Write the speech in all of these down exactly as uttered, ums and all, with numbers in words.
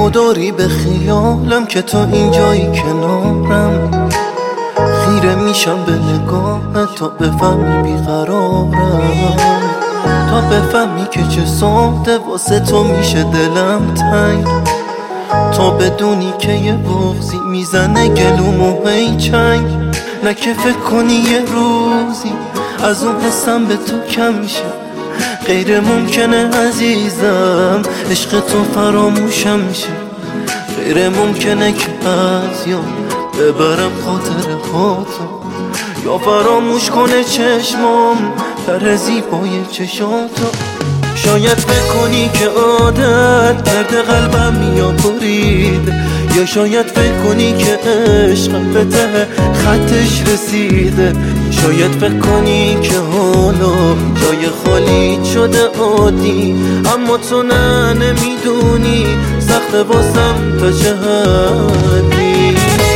داری به خیالم که تو اینجایی کنارم، خیره میشم به نگاهت تا بفهمی بیقرارم، تا بفهمی که چه ساده واسه تو میشه دلم تنگ، تا بدونی که یه بغضی میزنه گلومو هی چنگ. نه که فکر کنی یه روزی از اون حسم به تو کم شه، غیر ممکنه عزیزم عشق تو فراموشم شه، غیر ممکنه که از یاد ببرم خاطر خاطر، یا فراموش کنه چشمام در زیبای چشاتو. شاید فکر کنی که عادت کرده قلبم یا برید، یا شاید فکر کنی که عشقم به ته خطش رسیده، شاید فکر کنی که حالا جای خالی شده عادی، اما تو نه نمیدونی سخت واسم تا چه حدی.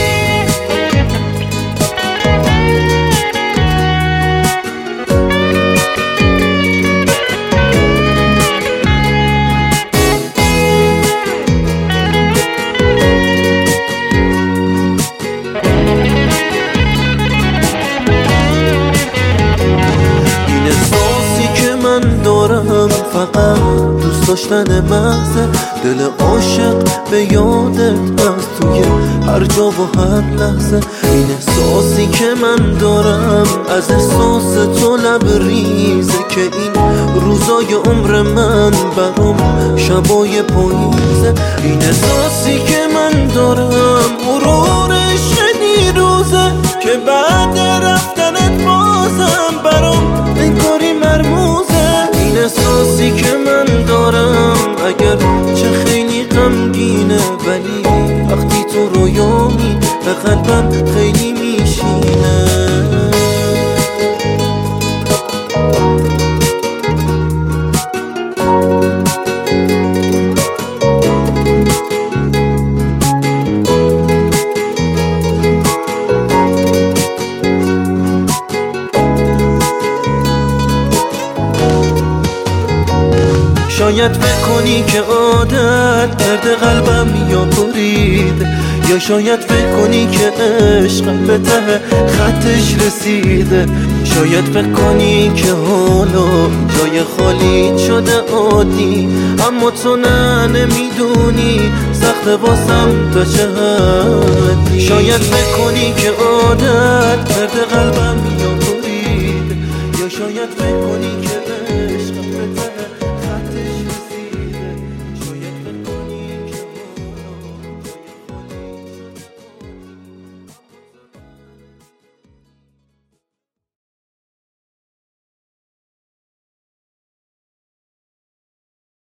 فقط دوست داشتن محض دل عاشق به یادت هست توی هر جا و هر لحظه. این احساسی که من دارم از احساس تو لبریزه، که این روزای عمر من برام شبای پاییزه. این احساسی که من دارم غرورش دیروزه، که بعد رفتنت بازم برام انگاری مرموزه. این احساسی که من دارم اگر چه خیلی غمگینه، ولی وقتی تو رویامی به قلبم خیلی میشینه. شاید فکر کنی که عادت کرده قلبم یا برید، یا شاید فکر کنی که عشقم به ته خطش رسیده، شاید فکر کنی که حالا جای خالی شده عادی، اما تو نه نمیدونی سخت واسم تا چه حدی. شاید فکر کنی که عادت کرده قلبم یا برید، یا شاید فکر کنی که عشقم به ته